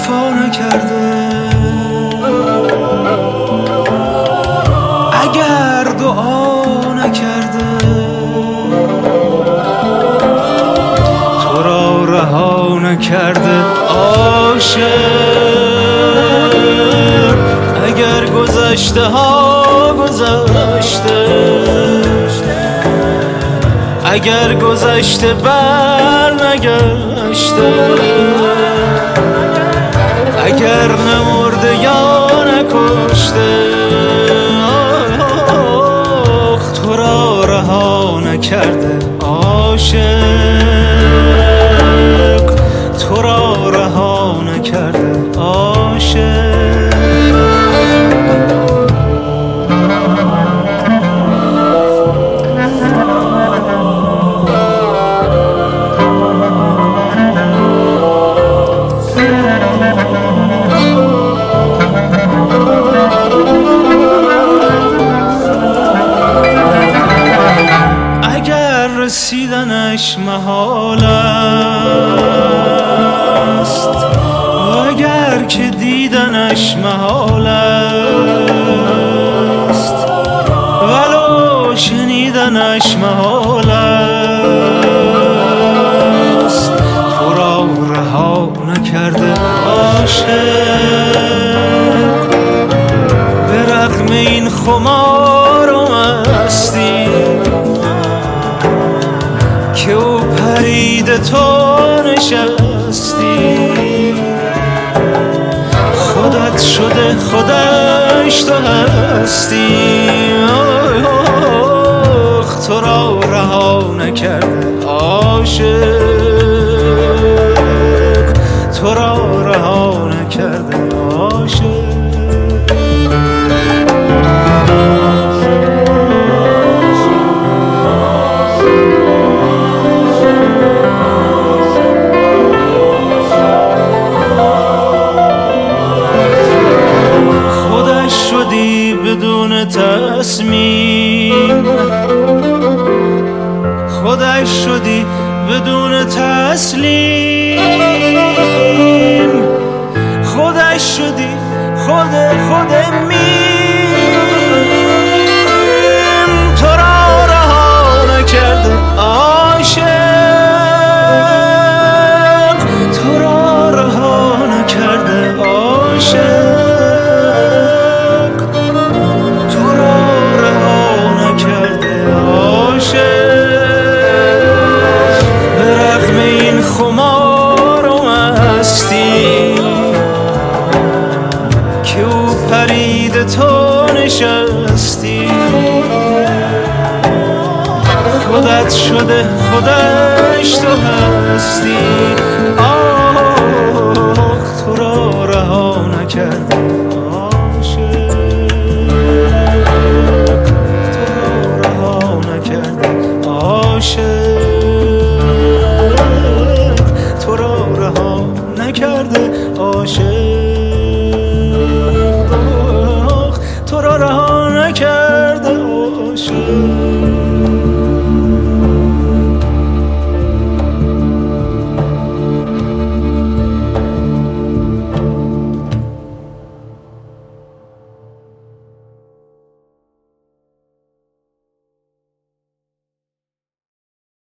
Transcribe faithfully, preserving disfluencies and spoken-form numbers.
وفا نکرده، اگر دعا نکرده، تو را رها نکرده عاشق، اگر گذشته ها گذشته، اگر گذشته بر نگشته، اگر نمرده یا نکشته، آخ تو را رها نکرده عاشق، تو را رها نکرده عاشق. رسیدنش محال است و اگر که دیدنش محال است، ولو شنیدنش محال است، تو را رها نکرده عاشق، به رغم این خمار و مستی که او پرید تو نشستی، خودت شده خودش تو هستی، آخ تو را رها نکرده عاشق، تو را رها نکرده عاشق. بدون تصمیم خودش شدی، بدون تسلیم خودش شدی، خود خود میم، تو را رها نکرده عاشق، تو را رها نکرده عاشق، خمار و مستی که او پرید تو نشستی، خودت شده خودش تو هستی.